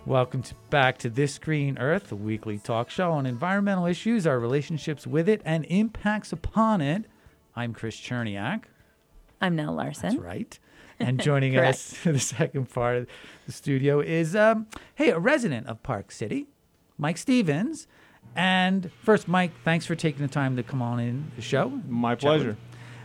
Welcome back to This Green Earth, a weekly talk show on environmental issues, our relationships with it, and impacts upon it. I'm Chris Cherniak. I'm Nell Larson. That's right. And joining us in the second part of the studio is, a resident of Park City, Mike Stevens. And first, Mike, thanks for taking the time to come on in the show. My pleasure.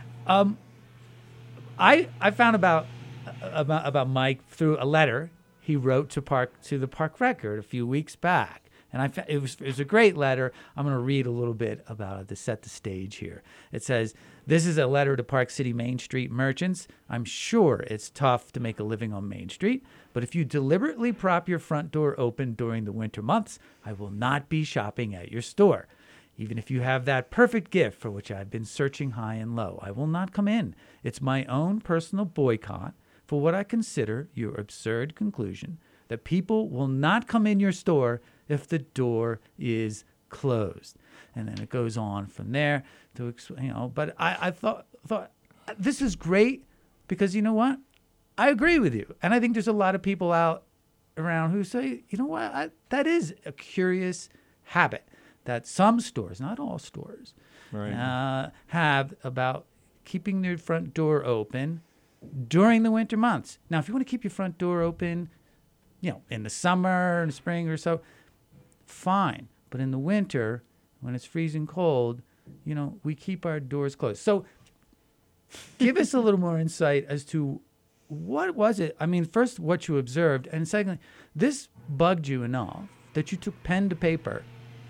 I found about Mike through a letter he wrote to the Park Record a few weeks back. And it was a great letter. I'm going to read a little bit about it to set the stage here. It says, "This is a letter to Park City Main Street merchants. I'm sure it's tough to make a living on Main Street, but if you deliberately prop your front door open during the winter months, I will not be shopping at your store. Even if you have that perfect gift for which I've been searching high and low, I will not come in. It's my own personal boycott for what I consider your absurd conclusion that people will not come in your store if the door is closed." And then it goes on from there to explain, but I thought this is great because you know what? I agree with you. And I think there's a lot of people out around who say, you know what? That is a curious habit that some stores, not all stores, Right. have about keeping their front door open during the winter months. Now, if you want to keep your front door open, in the summer and spring or so, fine. But in the winter, when it's freezing cold, we keep our doors closed. So give us a little more insight as to what was it? I mean, first, what you observed, and secondly, this bugged you enough that you took pen to paper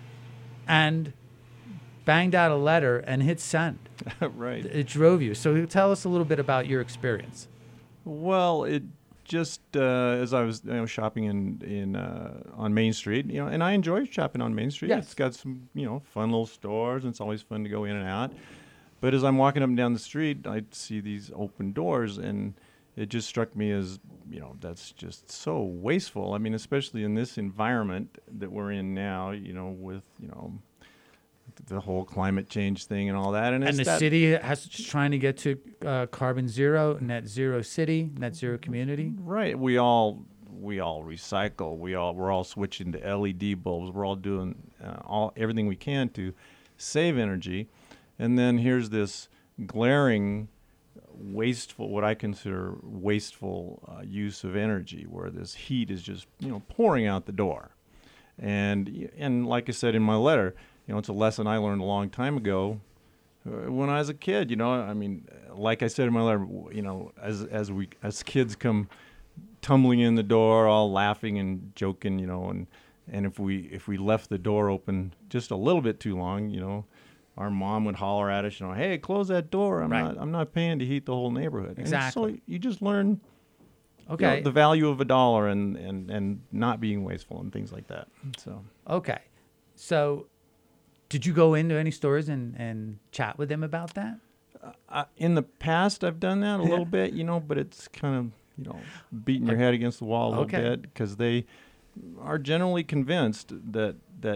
and banged out a letter and hit send. Right. It drove you. So tell us a little bit about your experience. Well, it just as I was shopping in on Main Street, and I enjoy shopping on Main Street. Yes. It's got some fun little stores, and it's always fun to go in and out. But as I'm walking up and down the street, I see these open doors, and it just struck me as that's just so wasteful. I mean, especially in this environment that we're in now, with the whole climate change thing and all that. And the city has trying to get to carbon zero, net zero city, net zero community. Right. We all recycle. We're all switching to LED bulbs. We're all doing everything we can to save energy. And then here's this glaring wasteful, what I consider wasteful use of energy, where this heat is just pouring out the door. And like I said in my letter, it's a lesson I learned a long time ago when I was a kid. I mean, like I said in my letter, as kids come tumbling in the door, all laughing and joking, and if we left the door open just a little bit too long, our mom would holler at us, "Hey, close that door! I'm not paying to heat the whole neighborhood." Exactly. And so you just learn, okay, the value of $1 and not being wasteful and things like that. So okay, so. Did you go into any stores and chat with them about that? In the past, I've done that a little bit, but it's kind of, beating your head against the wall a little bit because they are generally convinced that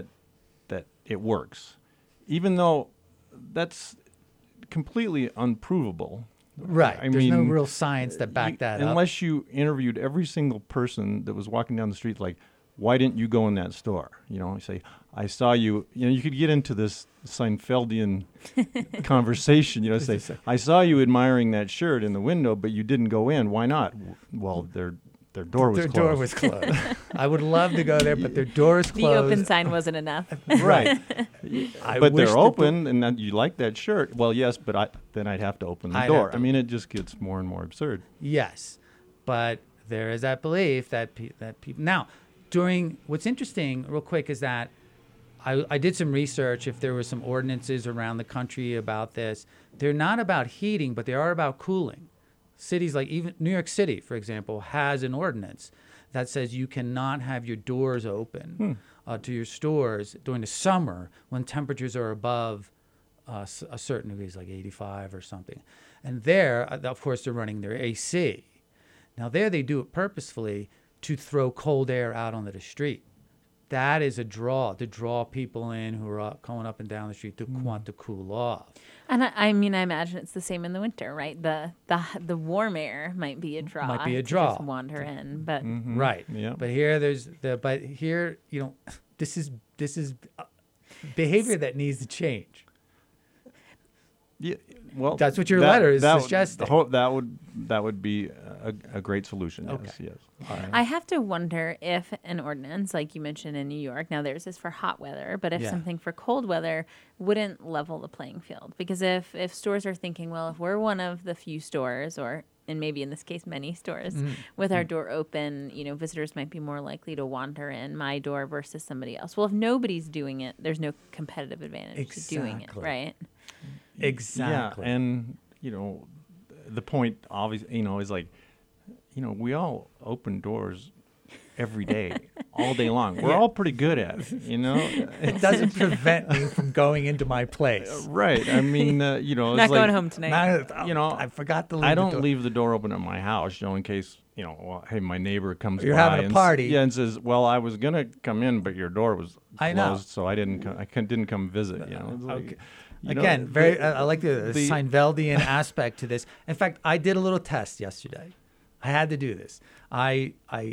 it works, even though that's completely unprovable. Right. There's no real science that back that up. Unless you interviewed every single person that was walking down the street, like, why didn't you go in that store? You say, I saw you. You could get into this Seinfeldian conversation. Say, I saw you admiring that shirt in the window, but you didn't go in. Why not? Well, their door was closed. Their door was closed. I would love to go there, but their door is closed. The open sign wasn't enough. Right. But they're open, and you like that shirt. Well, yes, but then I'd have to open the door. I mean, it just gets more and more absurd. Yes, but there is that belief that people now. What's interesting, real quick, is that I did some research if there were some ordinances around the country about this. They're not about heating, but they are about cooling. Cities like even New York City, for example, has an ordinance that says you cannot have your doors open to your stores during the summer when temperatures are above a certain degree, like 85 or something. And there, of course, they're running their AC. Now there they do it purposefully to throw cold air out onto the street. That is a draw, to draw people in who are going up and down the street to want to cool off. And I mean, I imagine it's the same in the winter, right? The warm air might be a draw. Might be a to draw. just wander in, but Right. Yeah. But here this is behavior that needs to change. Yeah, well, That's what your letter is that suggesting. That would be a great solution. Yes, Okay. yes. All right. I have to wonder if an ordinance, like you mentioned in New York, now theirs is for hot weather, but if Yeah. something for cold weather wouldn't level the playing field. Because if stores are thinking, well, if we're one of the few stores, and maybe in this case many stores, with our door open, visitors might be more likely to wander in my door versus somebody else. Well, if nobody's doing it, there's no competitive advantage to doing it, Exactly. right? Exactly. Yeah, and the point obviously, is like, we all open doors every day, all day long. We're all pretty good at it, it doesn't prevent me from going into my place. Right. I mean, it's Not like, going home tonight. I forgot to leave I the don't door. leave the door open at my house, in case, well, hey, my neighbor comes You're by having a and party. and says, well, I was gonna come in, but your door was closed, I know. so I didn't come visit. It's like, Okay. Again, very. I like the the- Seinfeldian aspect to this. In fact, I did a little test yesterday. I had to do this. I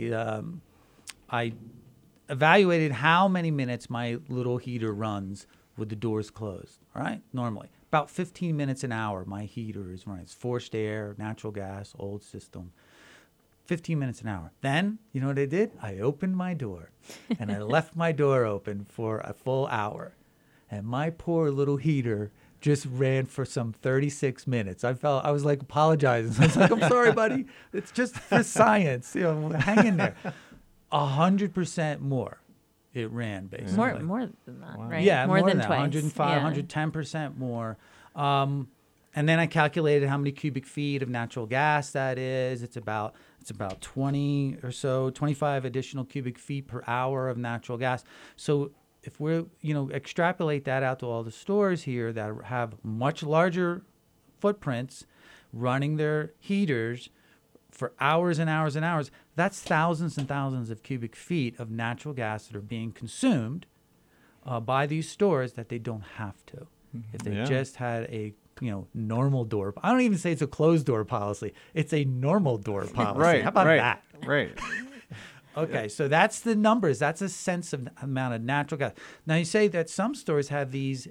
evaluated how many minutes my little heater runs with the doors closed. All right, normally about 15 minutes an hour. My heater is running. It's forced air, natural gas, old system. 15 minutes an hour. Then, you know what I did? I opened my door, and I left my door open for a full hour. And my poor little heater just ran for some 36 minutes. I was like apologizing. I was like, I'm sorry, buddy. It's just for science. Hang in there. 100% more it ran, basically. More than that, right? Yeah, more than that. twice. 105, Yeah. 110% more. And then I calculated how many cubic feet of natural gas that is. It's about 20 or so, 25 additional cubic feet per hour of natural gas. So if we're, extrapolate that out to all the stores here that have much larger footprints running their heaters for hours and hours and hours, that's thousands and thousands of cubic feet of natural gas that are being consumed by these stores that they don't have to. If they Yeah. just had a normal door. I don't even say it's a closed door policy. It's a normal door policy. Right. How about right, that? Right. Okay, so that's the numbers. That's a sense of amount of natural gas. Now you say that some stores have these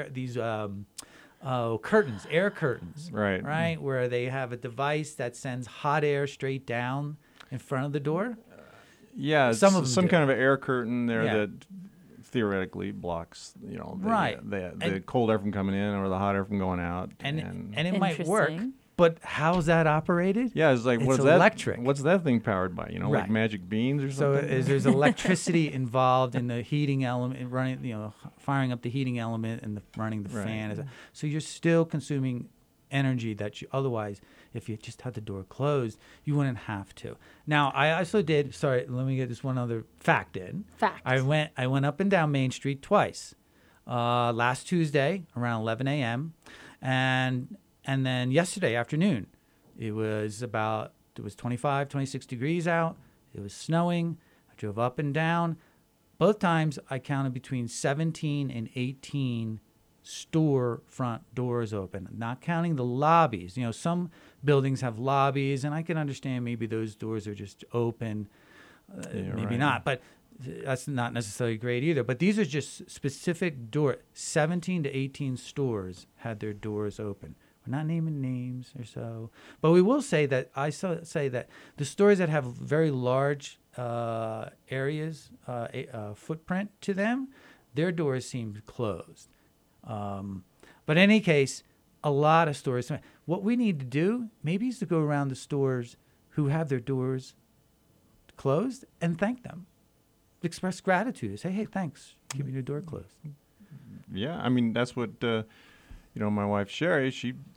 curtains, air curtains, Right. where they have a device that sends hot air straight down in front of the door. Yeah, Some some of them some do. kind of an air curtain there Yeah. that theoretically blocks, Right. the And- cold air from coming in or the hot air from going out. And it might work, Interesting. but how's that operated? yeah, it's like It's what's electric. that? What's that thing powered by? Right. Like magic beans or So something. there's electricity involved in the heating element, running, firing up the heating element and running the Right. fan. So you're still consuming energy that you otherwise, if you just had the door closed, you wouldn't have to. Now, I also did. Sorry, let me get this one other fact in. Fact. I went up and down Main Street twice. Last Tuesday around 11 a.m. and then yesterday afternoon, it was 25, 26 degrees out. It was snowing. I drove up and down. Both times I counted between 17 and 18 store front doors open, not counting the lobbies. Some buildings have lobbies, and I can understand maybe those doors are just open, maybe right. not, but that's not necessarily great either. But these are just specific 17 to 18 stores had their doors open. We're not naming names or so, but we will say that say that the stores that have very large areas, footprint to them, their doors seem closed. But in any case, a lot of stores. What we need to do maybe is to go around the stores who have their doors closed and thank them. Express gratitude. Say, hey, thanks for keeping your door closed. Yeah, I mean that's what my wife Sherry,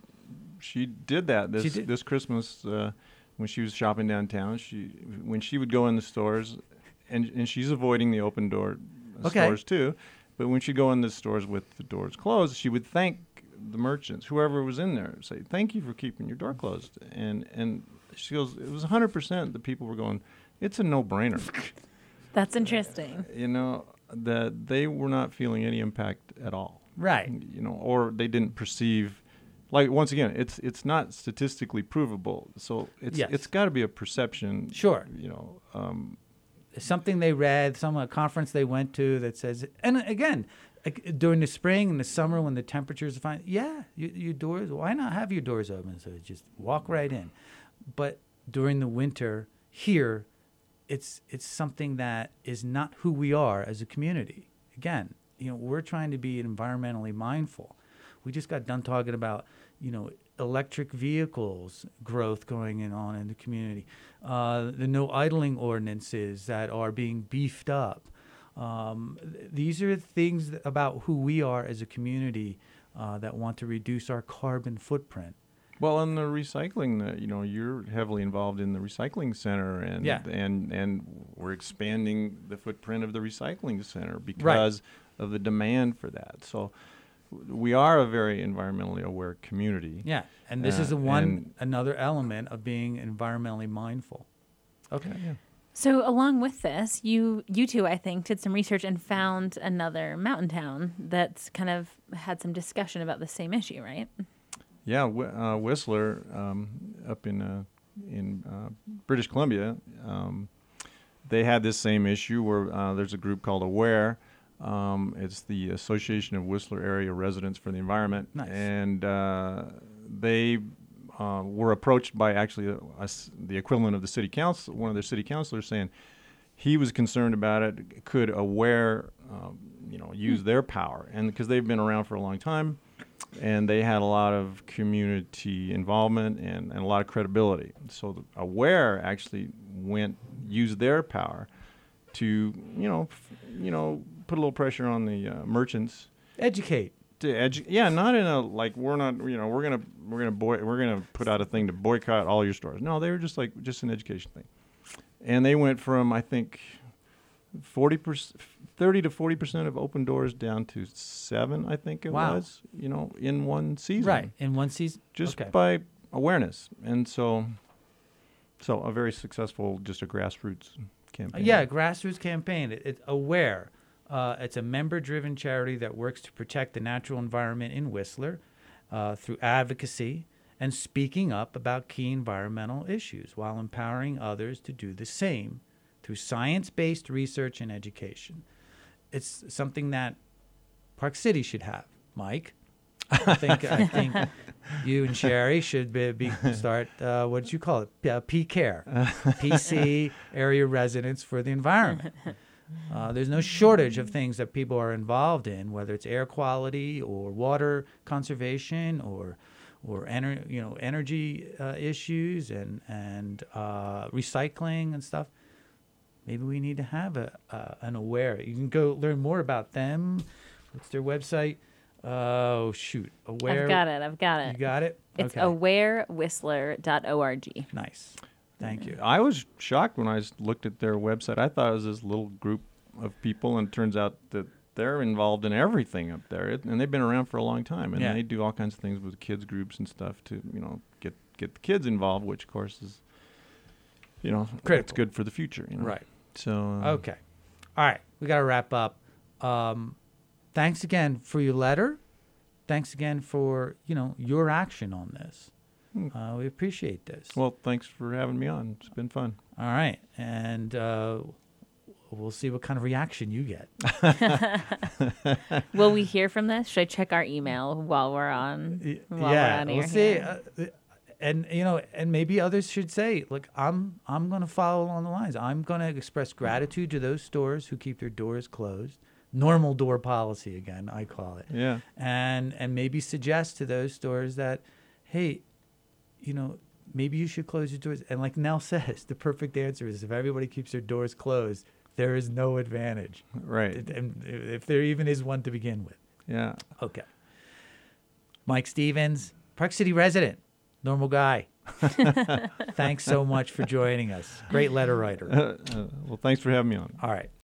she did that this Christmas when she was shopping downtown. When she would go in the stores, and she's avoiding the open door stores too. But when she'd go in the stores with the doors closed, she would thank the merchants, whoever was in there, say, thank you for keeping your door closed. And she goes, it was 100% the people were going, it's a no-brainer. That's interesting. That they were not feeling any impact at all. Right. You know, or they didn't perceive. Like, once again, it's not statistically provable, so Yes. it's got to be a perception. Sure. You know, Something they read, a conference they went to that says, and again, during the spring and the summer when the temperatures are fine, your doors, why not have your doors open? So just walk right in. But during the winter here, it's something that is not who we are as a community. Again, we're trying to be environmentally mindful. We just got done talking about, electric vehicles growth going on in the community, the no idling ordinances that are being beefed up. These are things about who we are as a community that want to reduce our carbon footprint. well, in the recycling, you're heavily involved in the recycling center, and Yeah. and we're expanding the footprint of the recycling center because of the demand for that. So we are a very environmentally aware community. Yeah, and this is and- another element of being environmentally mindful. Okay. Yeah. So along with this, you two, I think, did some research and found another mountain town that's kind of had some discussion about the same issue, right? Yeah, Whistler, up in British Columbia, they had this same issue where there's a group called AWARE. It's the Association of Whistler Area Residents for the Environment. Nice. And they were approached by actually the equivalent of the city council, one of their city councilors, saying he was concerned about it. Could AWARE, use their power? And because they've been around for a long time, and they had a lot of community involvement and a lot of credibility. So AWARE actually used their power to, put a little pressure on the merchants. Educate. Not in a like we're gonna put out a thing to boycott all your stores. No, they were just an education thing, and they went from, I think, 30 to 40% of open doors down to 7, I think it Wow. was, in one season. Right, in one season. Just Okay. by awareness, and so a very successful, just a grassroots campaign. Grassroots campaign. It's AWARE. It's a member-driven charity that works to protect the natural environment in Whistler through advocacy and speaking up about key environmental issues while empowering others to do the same through science-based research and education. It's something that Park City should have, Mike. I think you and Sherry should start, what did you call it? PCARE, PC, Area Residents for the Environment. There's no shortage of things that people are involved in, whether it's air quality or water conservation or energy issues and recycling and stuff. Maybe we need to have an AWARE. You can go learn more about them. What's their website? Oh, shoot. AWARE. I've got it. You got it? It's Okay. awarewhistler.org. Nice. Thank you. I was shocked when I looked at their website. I thought it was this little group of people, and it turns out that they're involved in everything up there, and they've been around for a long time, and Yeah. they do all kinds of things with kids groups and stuff to get the kids involved, which of course is Critical. It's good for the future. Right. So Okay. All right. We got to wrap up. Thanks again for your letter. Thanks again for, your action on this. We appreciate this. Well, thanks for having me on. It's been fun. All right. And we'll see what kind of reaction you get. Will we hear from this? Should I check our email while we're on? While we're on we'll air see. here? And maybe others should say, look, I'm going to follow along the lines. I'm going to express gratitude to those stores who keep their doors closed. Normal door policy, again, I call it. Yeah. And maybe suggest to those stores that, hey, maybe you should close your doors. And like Nell says, the perfect answer is if everybody keeps their doors closed, there is no advantage. Right. And if there even is one to begin with. Yeah. Okay. Mike Stevens, Park City resident, normal guy. Thanks so much for joining us. Great letter writer. Well, thanks for having me on. All right.